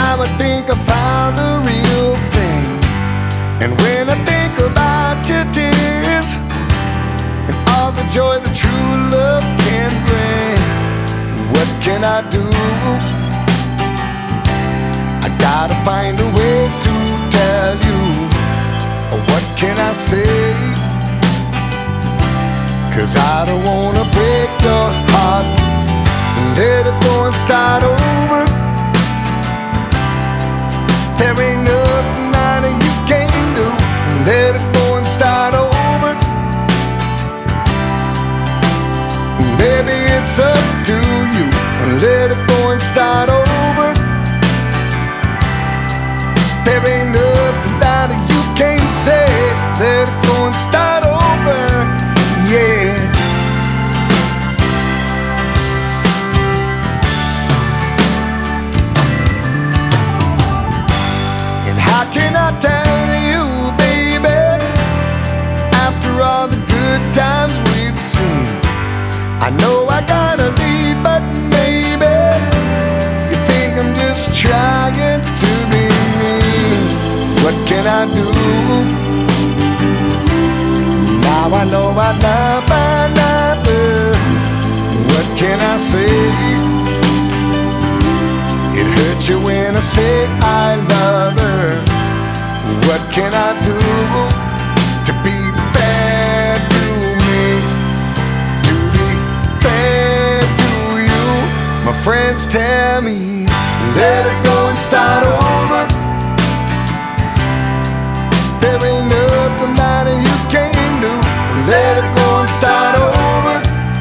I think I found the real thing. And when I think about your tears and all the joy that true love can bring, what can I do? I gotta find a way to tell you. What can I say? 'Cause I don't wanna break your heart and let it go and start over. There ain't nothing that you can do. Let it go and start over. Maybe it's up to you. Let it go and start over. There ain't nothing that you can say. Let it go and start over. Yeah. How can I tell you, baby, after all the good times we've seen? I know I gotta leave, but maybe you think I'm just trying to be mean. What can I do? Now I know I love another. What can I say? It hurts you when I say I love her. What can I do to be fair to me? To be fair to you? My friends tell me, let it go and start over. There ain't nothing that you can do. Let it go and start over.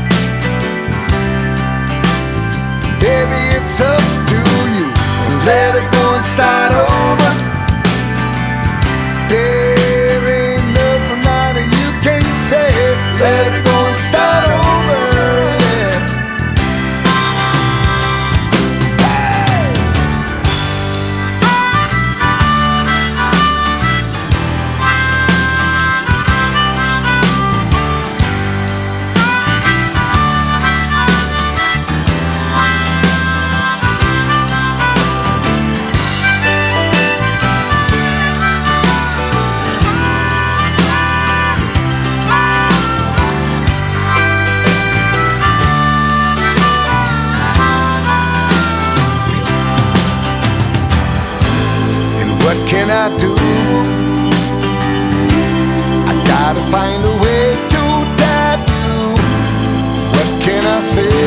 Baby, it's up to you. Let it go and start over. There ain't nothing that you can say. Let it go and start over. Yeah. What can I do? I gotta find a way to tell you. What can I say?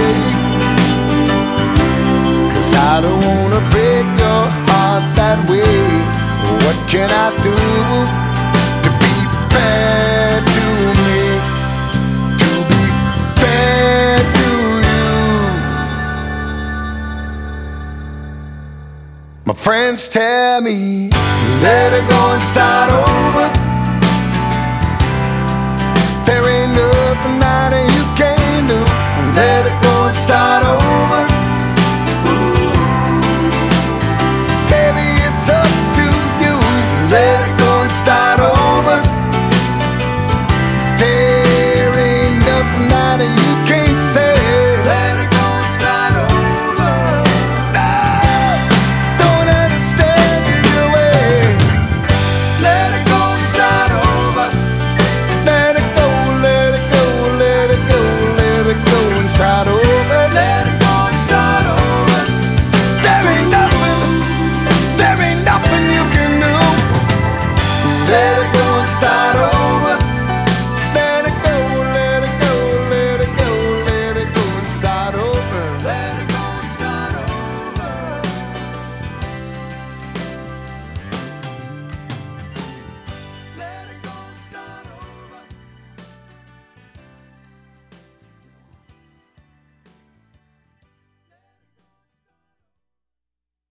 'Cause I don't wanna break your heart that way. What can I do to be fair to me? To be fair to you? My friends tell me, let it go and start over.